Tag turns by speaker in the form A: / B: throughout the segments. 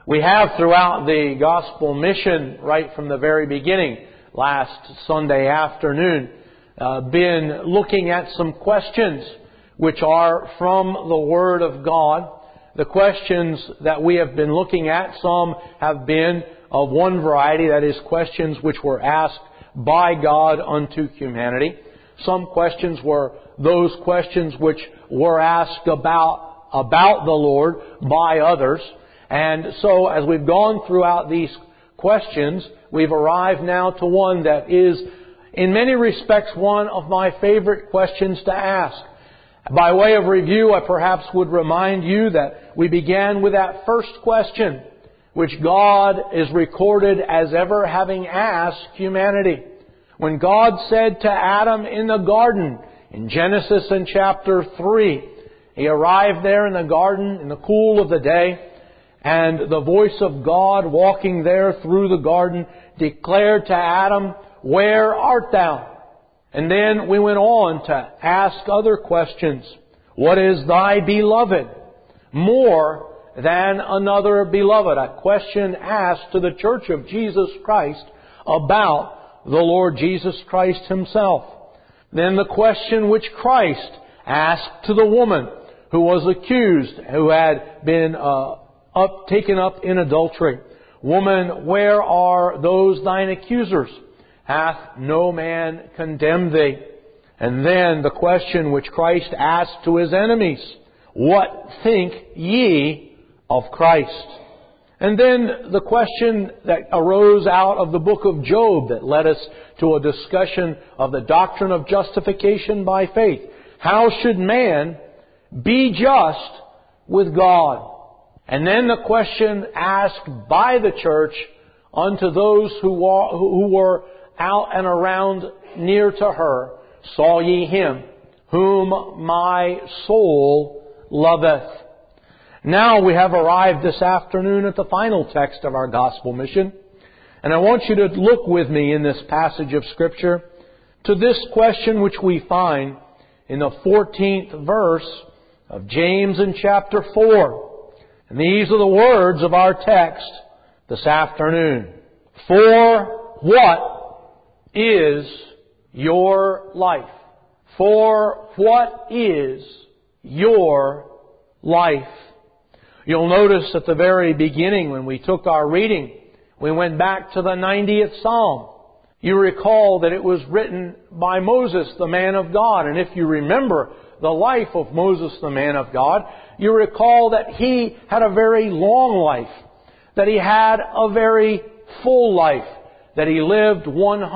A: We have throughout the gospel mission, right from the very beginning, last Sunday afternoon, been looking at some questions which are from the Word of God. The questions that we have been looking at, some have been of one variety, that is, questions which were asked by God unto humanity. Some questions were those questions which were asked about the Lord by others. And so as we've gone throughout these questions, we've arrived now to one that is, in many respects, one of my favorite questions to ask. By way of review, I perhaps would remind you that we began with that first question, which God is recorded as ever having asked humanity. When God said to Adam in the garden, in Genesis in chapter 3, He arrived there in the garden in the cool of the day, and the voice of God walking there through the garden declared to Adam, "Where art thou?" And then we went on to ask other questions. What is thy beloved? More than another beloved. A question asked to the Church of Jesus Christ about the Lord Jesus Christ Himself. Then the question which Christ asked to the woman who was accused, who had been taken up in adultery. "Woman, where are those thine accusers? Hath no man condemned thee?" And then the question which Christ asked to His enemies, "What think ye of Christ?" And then the question that arose out of the book of Job that led us to a discussion of the doctrine of justification by faith. How should man be just with God? And then the question asked by the church unto those who were out and around near to her, "Saw ye Him whom my soul loveth?" Now we have arrived this afternoon at the final text of our gospel mission. And I want you to look with me in this passage of Scripture to this question which we find in the 14th verse of James in chapter 4. And these are the words of our text this afternoon. "For what is your life?" For what is your life? You'll notice at the very beginning when we took our reading, we went back to the 90th Psalm. You recall that it was written by Moses, the man of God. And if you remember the life of Moses, the man of God, you recall that he had a very long life, that he had a very full life, that he lived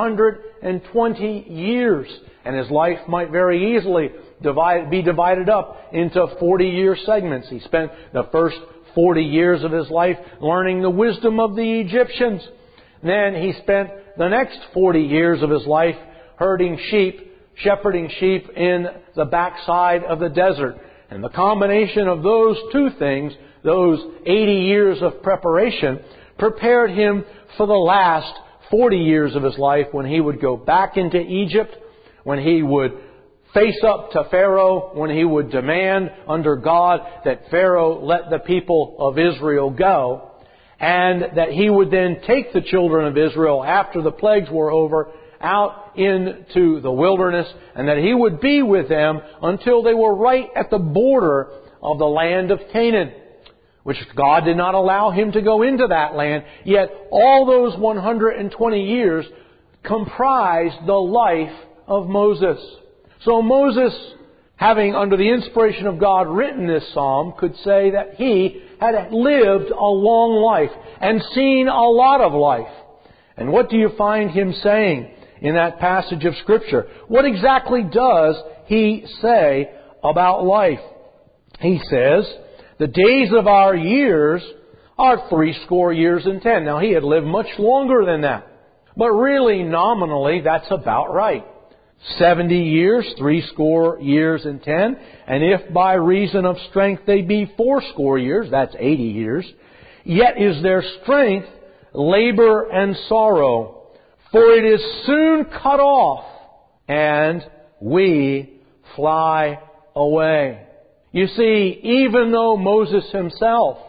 A: 120 years, and his life might very easily be divided up into 40-year segments. He spent the first 40 years of his life learning the wisdom of the Egyptians. Then he spent the next 40 years of his life herding sheep, shepherding sheep in the backside of the desert. And the combination of those two things, those 80 years of preparation, prepared him for the last 40 years of his life when he would go back into Egypt, when he would face up to Pharaoh, when he would demand under God that Pharaoh let the people of Israel go, and that he would then take the children of Israel after the plagues were over out into the wilderness, and that he would be with them until they were right at the border of the land of Canaan, which God did not allow him to go into that land. Yet all those 120 years comprised the life of Moses. So Moses, having under the inspiration of God written this psalm, could say that he had lived a long life and seen a lot of life. And what do you find him saying in that passage of Scripture? What exactly does he say about life? He says, "The days of our years are 80 years and 10." Now, he had lived much longer than that. But really, nominally, that's about right. 70 years, 80 years and 10. And if by reason of strength they be 80 years, that's 80 years. Yet is their strength labor and sorrow, for it is soon cut off, and we fly away. You see, even though Moses himself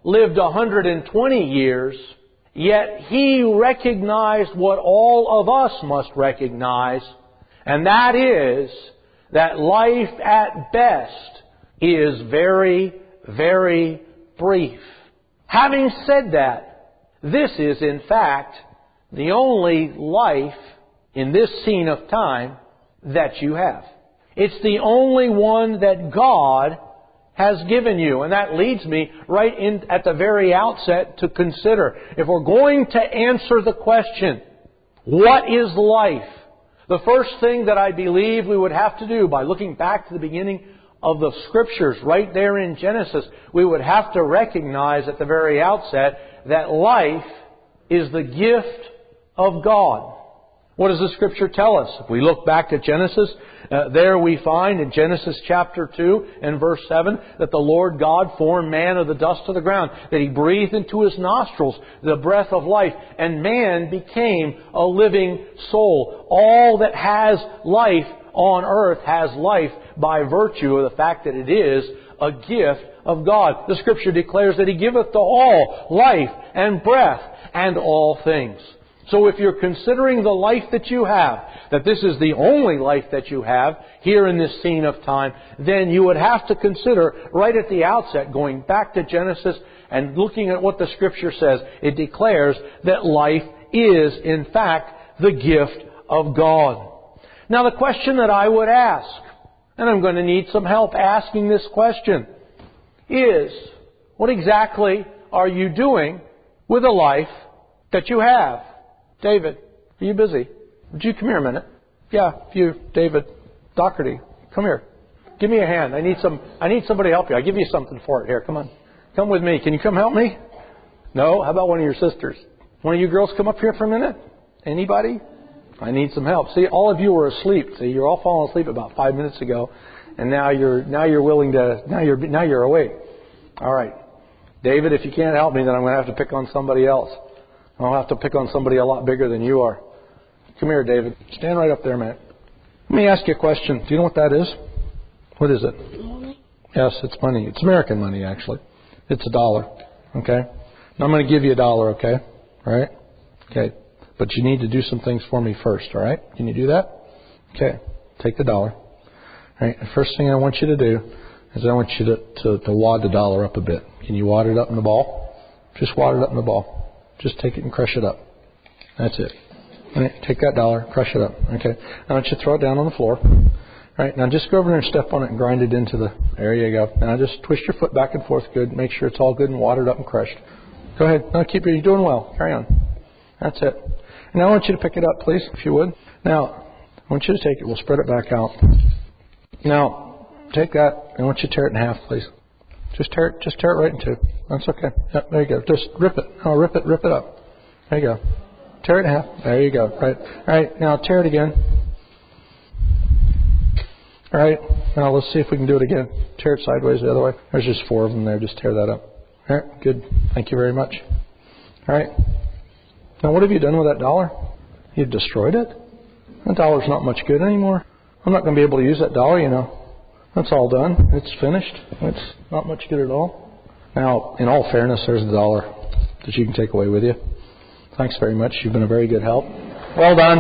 A: lived 120 years, yet He recognized what all of us must recognize, and that is that life at best is very, very brief. Having said that, this is in fact the only life in this scene of time that you have. It's the only one that God has given you. And that leads me right in at the very outset to consider, if we're going to answer the question, what is life? The first thing that I believe we would have to do, by looking back to the beginning of the Scriptures right there in Genesis, we would have to recognize at the very outset that life is the gift of God. What does the Scripture tell us? If we look back at Genesis, there we find in Genesis chapter 2 and verse 7 that the Lord God formed man of the dust of the ground, that He breathed into his nostrils the breath of life, and man became a living soul. All that has life on earth has life by virtue of the fact that it is a gift of God. The Scripture declares that He giveth to all life and breath and all things. So if you're considering the life that you have, that this is the only life that you have here in this scene of time, then you would have to consider right at the outset, going back to Genesis and looking at what the Scripture says. It declares that life is, in fact, the gift of God. Now the question that I would ask, and I'm going to need some help asking this question, is, what exactly are you doing with the life that you have? David, are you busy? Would you come here a minute? Yeah, you, David Doherty, come here. Give me a hand. I need somebody to help you. I'll give you something for it. Here, come on. Come with me. Can you come help me? No? How about one of your sisters? One of you girls come up here for a minute? Anybody? I need some help. See, all of you were asleep. See, you're all falling asleep about 5 minutes ago, and now you're willing to now you're awake. All right. David, if you can't help me, then I'm going to have to pick on somebody else. I'll have to pick on somebody a lot bigger than you are. Come here, David. Stand right up there, man. Let me ask you a question. Do you know what that is? What is it? Money. Yes, it's money. It's American money, actually. It's $1. Okay? Now I'm going to give you $1, okay? All right? Okay. But you need to do some things for me first, all right? Can you do that? Okay. Take the $1. All right. The first thing I want you to do is I want you to wad the $1 up a bit. Can you wad it up in the ball? Just wad it up in the ball. Just take it and crush it up. That's it. All right, take that $1, crush it up. Okay. Now I want you to throw it down on the floor. All right. Now just go over there and step on it and grind it into the. There you go. Now just twist your foot back and forth. Good. Make sure it's all good and watered up and crushed. Go ahead. Now keep it. You're doing well. Carry on. That's it. And now I want you to pick it up, please, if you would. Now I want you to take it. We'll spread it back out. Now take that. I want you to tear it in half, please. Just tear it right in two. That's okay. Yep, there you go. Just rip it. Oh, rip it up. There you go. Tear it in half. There you go. Right. All right. Now tear it again. All right. Now let's see if we can do it again. Tear it sideways the other way. There's just 4 of them there. Just tear that up. All right. Good. Thank you very much. All right. Now what have you done with that $1? You've destroyed it. That $1's not much good anymore. I'm not going to be able to use that $1, you know. That's all done. It's finished. It's not much good at all. Now, in all fairness, there's $1 that you can take away with you. Thanks very much. You've been a very good help. Well done.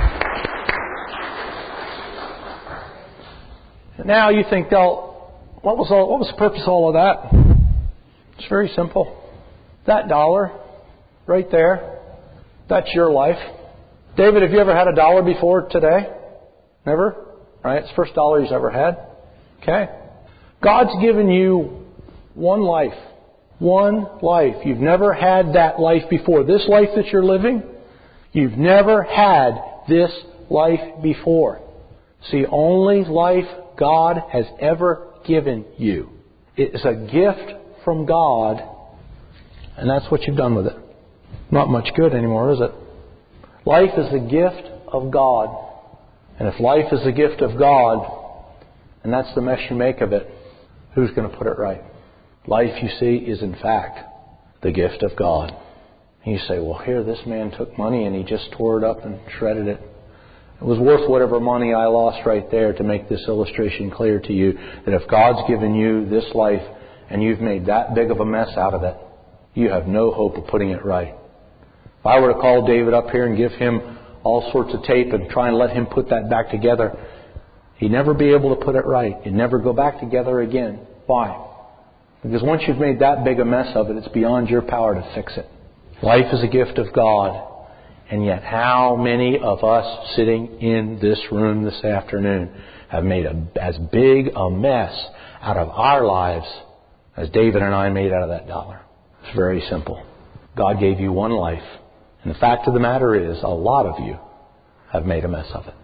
A: Now you think, well, what was the purpose of all of that? It's very simple. That $1 right there, that's your life. David, have you ever had $1 before today? Never? Right? It's the first $1 he's ever had. Okay? God's given you one life. One life. You've never had that life before. This life that you're living, you've never had this life before. It's the only life God has ever given you. It's a gift from God, and that's what you've done with it. Not much good anymore, is it? Life is the gift of God. And if life is the gift of God, and that's the mess you make of it, who's going to put it right? Life, you see, is in fact the gift of God. And you say, well, here, this man took money and he just tore it up and shredded it. It was worth whatever money I lost right there to make this illustration clear to you that if God's given you this life and you've made that big of a mess out of it, you have no hope of putting it right. If I were to call David up here and give him all sorts of tape and try and let him put that back together, he'd never be able to put it right. It'd never go back together again. Why? Because once you've made that big a mess of it, it's beyond your power to fix it. Life is a gift of God. And yet how many of us sitting in this room this afternoon have made as big a mess out of our lives as David and I made out of that dollar? It's very simple. God gave you one life. And the fact of the matter is, a lot of you have made a mess of it.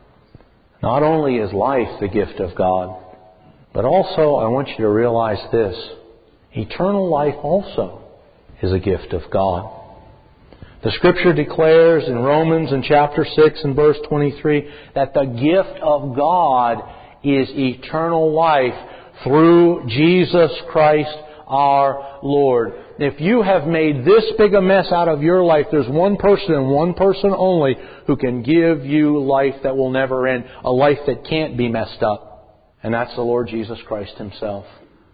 A: Not only is life the gift of God, but also I want you to realize this. Eternal life also is a gift of God. The Scripture declares in Romans in chapter 6 and verse 23 that the gift of God is eternal life through Jesus Christ our Lord. If you have made this big a mess out of your life, there's one person and one person only who can give you life that will never end, a life that can't be messed up. And that's the Lord Jesus Christ Himself.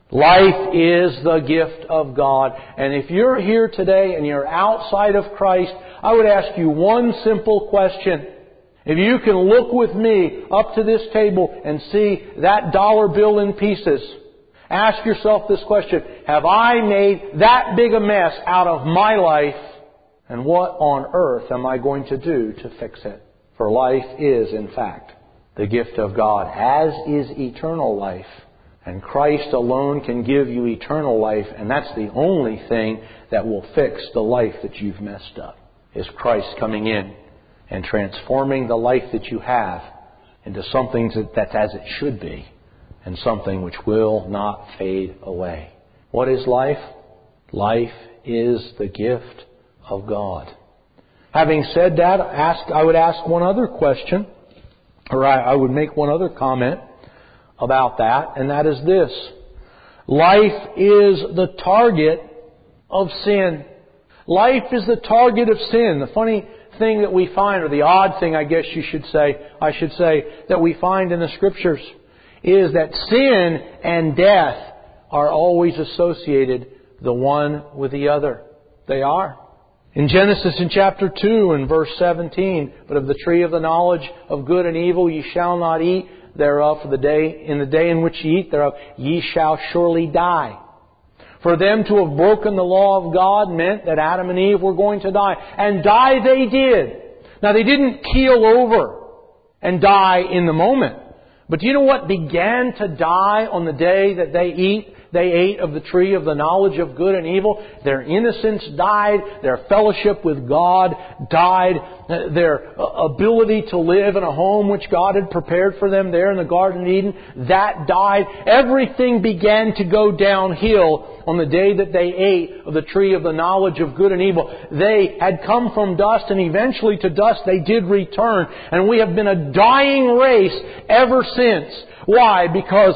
A: Life is the gift of God. And if you're here today and you're outside of Christ, I would ask you one simple question. If you can look with me up to this table and see that dollar bill in pieces, ask yourself this question. Have I made that big a mess out of my life? And what on earth am I going to do to fix it? For life is, in fact, the gift of God, as is eternal life. And Christ alone can give you eternal life, and that's the only thing that will fix the life that you've messed up, is Christ coming in and transforming the life that you have into something that's as it should be, and something which will not fade away. What is life? Life is the gift of God. Having said that, I would ask one other question, or I would make one other comment about that, and that is this. Life is the target of sin. Life is the target of sin. The funny thing that we find, or the odd thing I should say, that we find in the Scriptures is that sin and death are always associated the one with the other. They are. In Genesis in chapter 2 and verse 17, but of the tree of the knowledge of good and evil ye shall not eat thereof, for in the day in which ye eat thereof, ye shall surely die. For them to have broken the law of God meant that Adam and Eve were going to die. And die they did. Now they didn't keel over and die in the moment. But do you know what began to die on the day that they ate of the tree of the knowledge of good and evil? Their innocence died. Their fellowship with God died. Their ability to live in a home which God had prepared for them there in the Garden of Eden, that died. Everything began to go downhill on the day that they ate of the tree of the knowledge of good and evil. They had come from dust, and eventually to dust they did return. And we have been a dying race ever since. Why? Because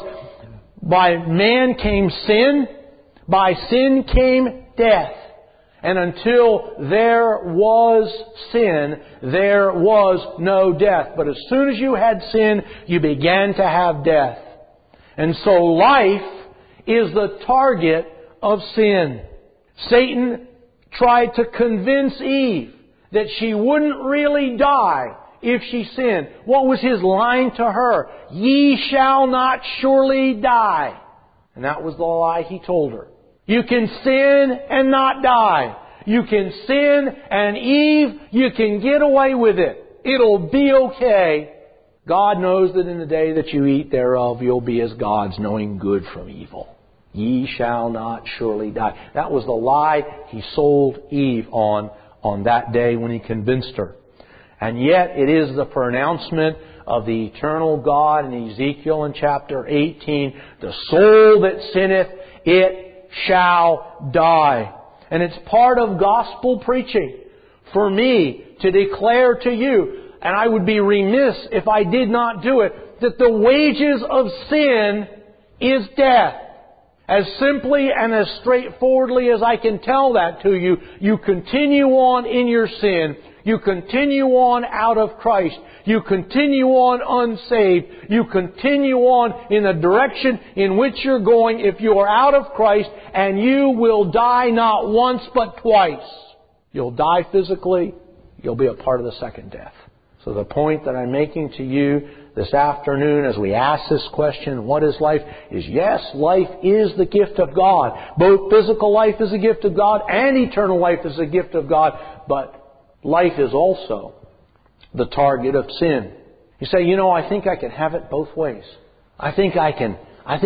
A: by man came sin, by sin came death. And until there was sin, there was no death. But as soon as you had sin, you began to have death. And so life is the target of sin. Satan tried to convince Eve that she wouldn't really die if she sinned. What was his line to her? Ye shall not surely die. And that was the lie he told her. You can sin and not die. You can sin, and Eve, you can get away with it. It'll be okay. God knows that in the day that you eat thereof, you'll be as gods, knowing good from evil. Ye shall not surely die. That was the lie he sold Eve on that day when he convinced her. And yet it is the pronouncement of the eternal God in Ezekiel in chapter 18. The soul that sinneth, it shall die. And it's part of gospel preaching for me to declare to you, and I would be remiss if I did not do it, that the wages of sin is death. As simply and as straightforwardly as I can tell that to you, you continue on in your sin. You continue on out of Christ. You continue on unsaved. You continue on in the direction in which you're going if you are out of Christ, and you will die not once but twice. You'll die physically. You'll be a part of the second death. So the point that I'm making to you this afternoon as we ask this question, what is life? Is yes, life is the gift of God. Both physical life is a gift of God and eternal life is a gift of God. But life is also the target of sin. You say, I think I can have it both ways. I think I can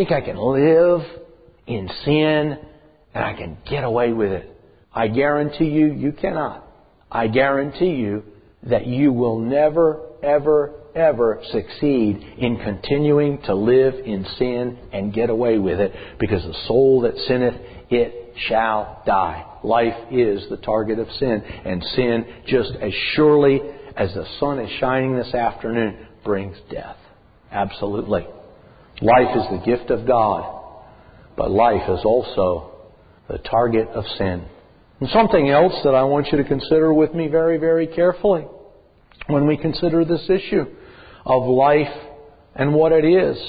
A: live in sin and I can get away with it. I guarantee you, you cannot. I guarantee you that you will never, ever, ever succeed in continuing to live in sin and get away with it, because the soul that sinneth, it shall die. Life is the target of sin, and sin, just as surely as the sun is shining this afternoon, brings death. Absolutely. Life is the gift of God, but life is also the target of sin. And something else that I want you to consider with me very, very carefully when we consider this issue of life and what it is.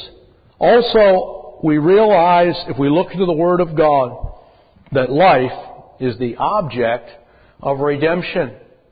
A: Also, we realize, if we look into the Word of God, that life is the object of redemption.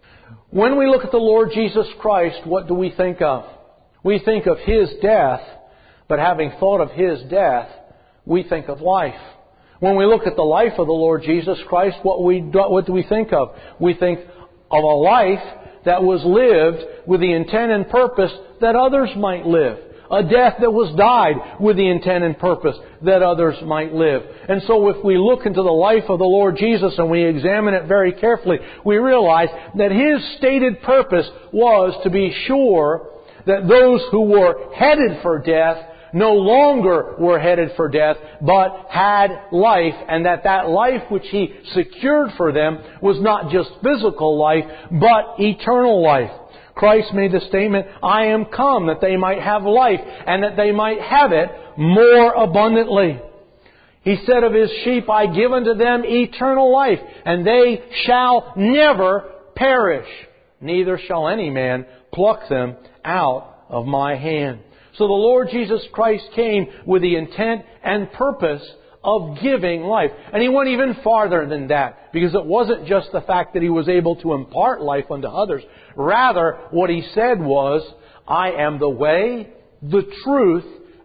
A: When we look at the Lord Jesus Christ, what do we think of? We think of His death, but having thought of His death, we think of life. When we look at the life of the Lord Jesus Christ, what do we think of? We think of a life that was lived with the intent and purpose that others might live. A death that was died with the intent and purpose that others might live. And so if we look into the life of the Lord Jesus and we examine it very carefully, we realize that His stated purpose was to be sure that those who were headed for death no longer were headed for death, but had life, and that life which He secured for them was not just physical life, but eternal life. Christ made the statement, I am come that they might have life, and that they might have it more abundantly. He said of His sheep, I give unto them eternal life, and they shall never perish, neither shall any man pluck them out of my hand. So the Lord Jesus Christ came with the intent and purpose of giving life. And He went even farther than that, because it wasn't just the fact that He was able to impart life unto others. Rather, what He said was, I am the way, the truth,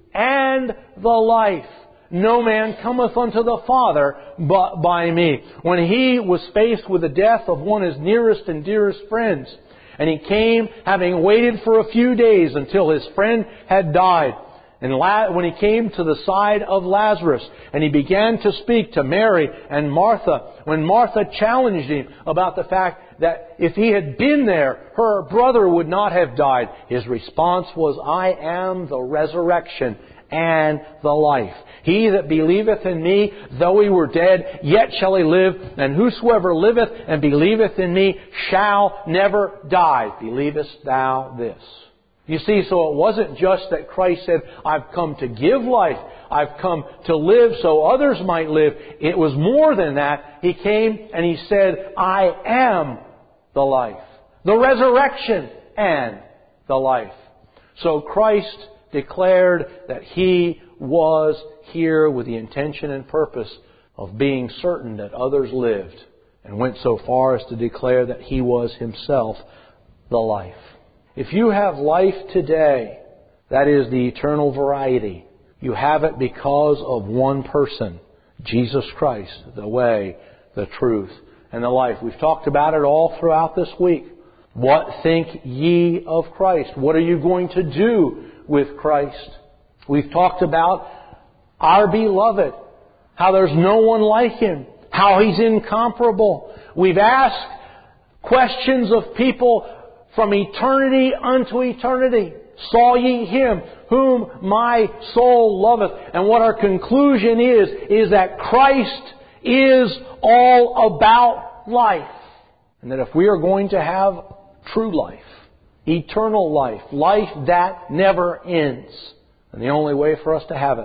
A: and the life. No man cometh unto the Father but by me. When He was faced with the death of one of His nearest and dearest friends, and He came having waited for a few days until his friend had died. And when He came to the side of Lazarus, and He began to speak to Mary and Martha, when Martha challenged Him about the fact that if He had been there, her brother would not have died, His response was, I am the resurrection and the life. He that believeth in me, though he were dead, yet shall he live. And whosoever liveth and believeth in me shall never die. Believest thou this? You see, so it wasn't just that Christ said, I've come to give life. I've come to live so others might live. It was more than that. He came and He said, I am the life, the resurrection and the life. So Christ declared that He was here with the intention and purpose of being certain that others lived, and went so far as to declare that He was Himself the life. If you have life today, that is the eternal variety, you have it because of one person, Jesus Christ, the way, the truth, and the life. We've talked about it all throughout this week. What think ye of Christ? What are you going to do with Christ? We've talked about our beloved, how there's no one like Him, how He's incomparable. We've asked questions of people from eternity unto eternity. Saw ye Him whom my soul loveth? And what our conclusion is that Christ is all about life. And that if we are going to have true life, eternal life, life that never ends, and the only way for us to have it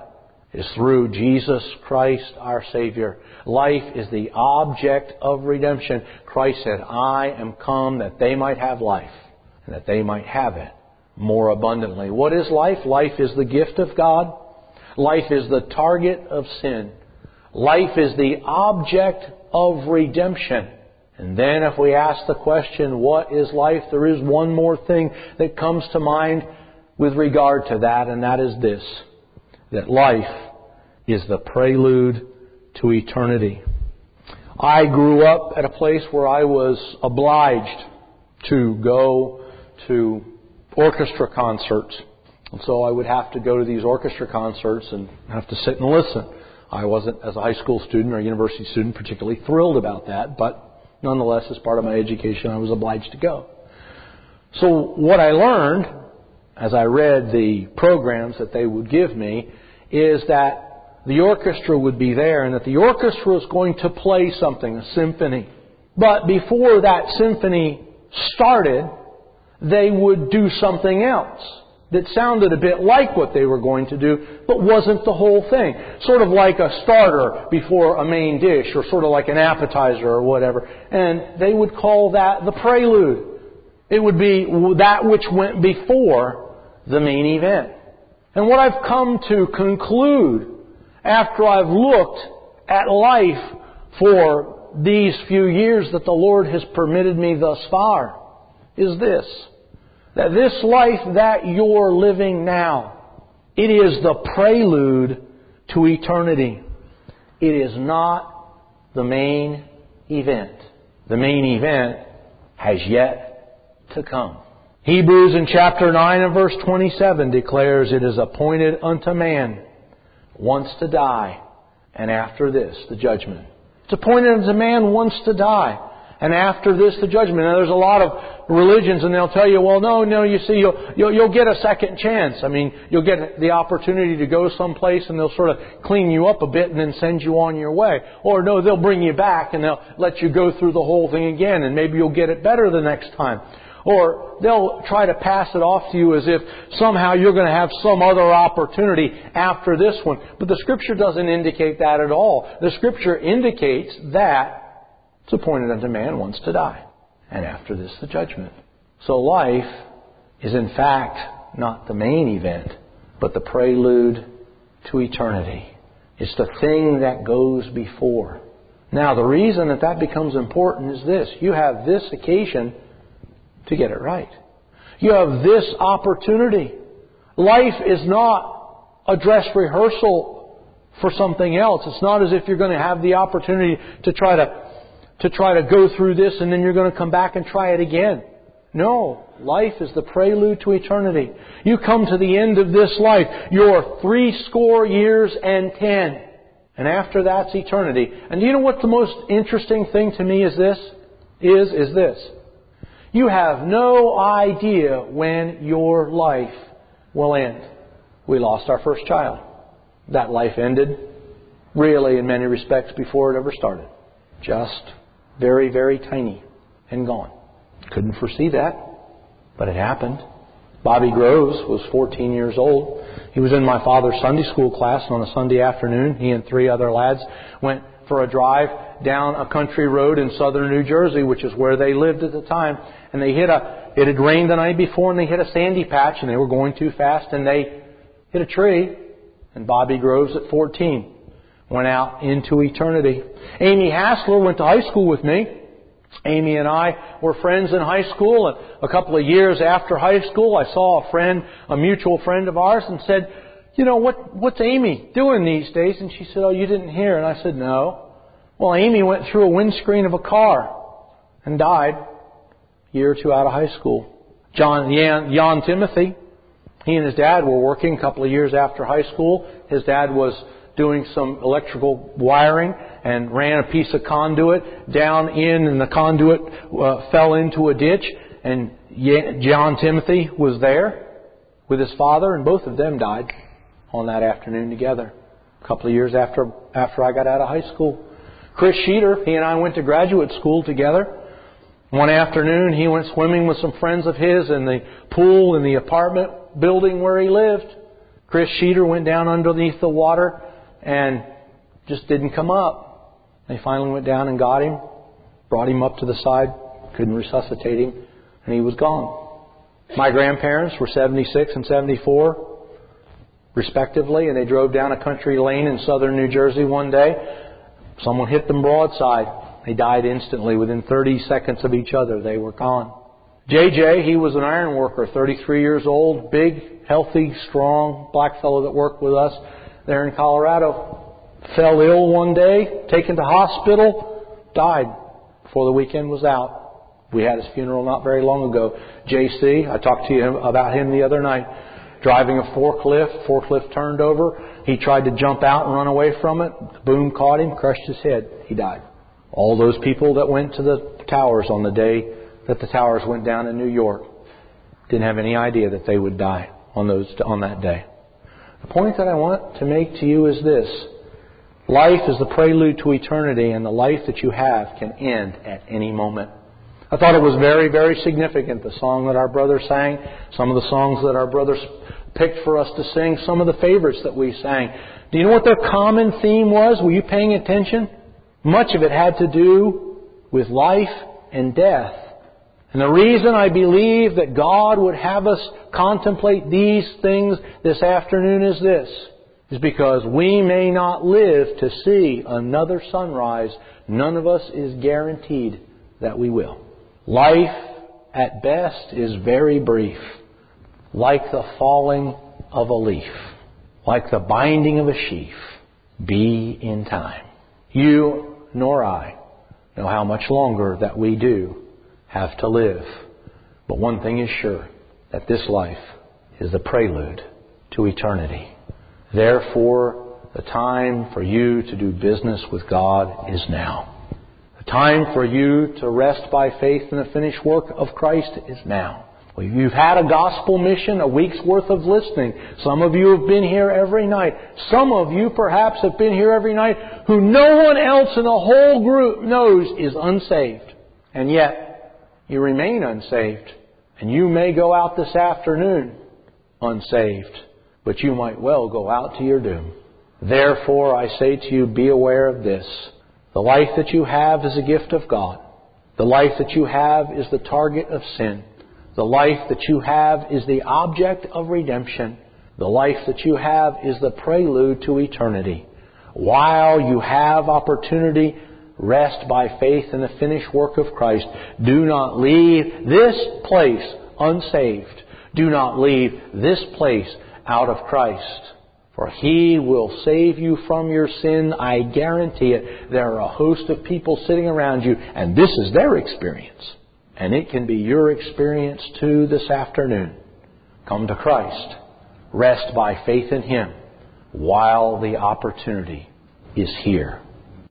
A: is through Jesus Christ our Savior. Life is the object of redemption. Christ said, I am come that they might have life, and that they might have it more abundantly. What is life? Life is the gift of God. Life is the target of sin. Life is the object of redemption. And then if we ask the question, what is life? There is one more thing that comes to mind with regard to that, and that is this: that life is the prelude to eternity. I grew up at a place where I was obliged to go to orchestra concerts. And so I would have to go to these orchestra concerts and have to sit and listen. I wasn't, as a high school student or a university student, particularly thrilled about that, but nonetheless, as part of my education, I was obliged to go. So what I learned, as I read the programs that they would give me, is that the orchestra would be there and that the orchestra was going to play something, a symphony. But before that symphony started, they would do something else that sounded a bit like what they were going to do, but wasn't the whole thing. Sort of like a starter before a main dish, or sort of like an appetizer or whatever. And they would call that the prelude. It would be that which went before the main event. And what I've come to conclude after I've looked at life for these few years that the Lord has permitted me thus far is this: that this life that you're living now, it is the prelude to eternity. It is not the main event. The main event has yet to come. Hebrews in chapter 9 and verse 27 declares, it is appointed unto man once to die, and after this the judgment. It's appointed unto man once to die, and after this the judgment. Now there's a lot of religions and they'll tell you, well, no, you see, you'll get a second chance. I mean, you'll get the opportunity to go someplace and they'll sort of clean you up a bit and then send you on your way. Or no, they'll bring you back and they'll let you go through the whole thing again and maybe you'll get it better the next time. Or they'll try to pass it off to you as if somehow you're going to have some other opportunity after this one. But the Scripture doesn't indicate that at all. The Scripture indicates that it's appointed unto man once to die, and after this the judgment. So life is in fact not the main event, but the prelude to eternity. It's the thing that goes before. Now the reason that becomes important is this: you have this occasion to get it right. You have this opportunity. Life is not a dress rehearsal for something else. It's not as if you're going to have the opportunity to try to go through this and then you're going to come back and try it again. No. Life is the prelude to eternity. You come to the end of this life. You're 80 years and 10. And after that's eternity. And do you know what the most interesting thing to me is this? Is this. You have no idea when your life will end. We lost our first child. That life ended, really, in many respects, before it ever started. Just very, very tiny and gone. Couldn't foresee that, but it happened. Bobby Groves was 14 years old. He was in my father's Sunday school class, and on a Sunday afternoon, he and 3 other lads went for a drive down a country road in southern New Jersey, which is where they lived at the time. And it had rained the night before, and they hit a sandy patch, and they were going too fast, and they hit a tree. And Bobby Groves, at 14, went out into eternity. Amy Hassler went to high school with me. Amy and I were friends in high school, and a couple of years after high school, I saw a mutual friend of ours, and said, you know, what's Amy doing these days? And she said, oh, you didn't hear. And I said, no. Well, Amy went through a windscreen of a car and died a year or 2 out of high school. Jan Timothy, he and his dad were working a couple of years after high school. His dad was doing some electrical wiring and ran a piece of conduit down in, and the conduit fell into a ditch. And John Timothy was there with his father, and both of them died on that afternoon together. A couple of years after I got out of high school. Chris Sheeter, he and I went to graduate school together. One afternoon, he went swimming with some friends of his in the pool in the apartment building where he lived. Chris Sheeter went down underneath the water and just didn't come up. They finally went down and got him, brought him up to the side, couldn't resuscitate him, and he was gone. My grandparents were 76 and 74, respectively, and they drove down a country lane in southern New Jersey one day. Someone hit them broadside. They died instantly. Within 30 seconds of each other, they were gone. JJ, he was an iron worker, 33 years old, big, healthy, strong black fellow that worked with us there in Colorado. Fell ill one day, taken to hospital, died before the weekend was out. We had his funeral not very long ago. JC, I talked to you about him the other night. Driving a forklift turned over. He tried to jump out and run away from it. The boom caught him, crushed his head. He died. All those people that went to the towers on the day that the towers went down in New York didn't have any idea that they would die on that day. The point that I want to make to you is this. Life is the prelude to eternity, and the life that you have can end at any moment. I thought it was very, very significant, the song that our brother sang, some of the songs that our brothers picked for us to sing, some of the favorites that we sang. Do you know what their common theme was? Were you paying attention? Much of it had to do with life and death. And the reason I believe that God would have us contemplate these things this afternoon is this. Is because we may not live to see another sunrise. None of us is guaranteed that we will. Life, at best, is very brief. Like the falling of a leaf. Like the binding of a sheaf. Be in time. You nor I know how much longer that we do have to live. But one thing is sure, that this life is the prelude to eternity. Therefore, the time for you to do business with God is now. The time for you to rest by faith in the finished work of Christ is now. Well, you've had a gospel mission, a week's worth of listening. Some of you have been here every night. Some of you perhaps have been here every night who no one else in the whole group knows is unsaved. And yet, you remain unsaved. And you may go out this afternoon unsaved. But you might well go out to your doom. Therefore, I say to you, be aware of this. The life that you have is a gift of God. The life that you have is the target of sin. The life that you have is the object of redemption. The life that you have is the prelude to eternity. While you have opportunity, rest by faith in the finished work of Christ. Do not leave this place unsaved. Do not leave this place out of Christ. For He will save you from your sin. I guarantee it. There are a host of people sitting around you, and this is their experience. And it can be your experience too this afternoon. Come to Christ. Rest by faith in Him while the opportunity is here.